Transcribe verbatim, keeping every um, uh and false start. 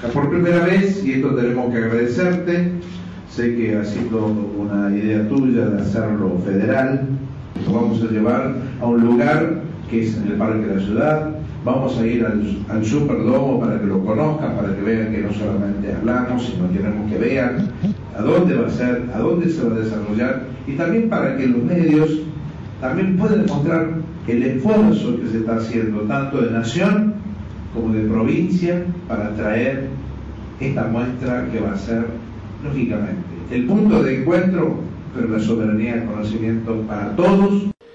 Por primera vez, y esto tenemos que agradecerte, sé que ha sido una idea tuya de hacerlo federal, lo vamos a llevar a un lugar que es en el Parque de la Ciudad, vamos a ir al, al Superdomo para que lo conozcan, para que vean que no solamente hablamos, sino queremos que vean a dónde va a ser, a dónde se va a desarrollar, y también para que los medios también puedan mostrar el esfuerzo que se está haciendo, tanto de nación como de provincia, para traer esta muestra que va a ser, lógicamente, el punto de encuentro, pero la soberanía del conocimiento para todos.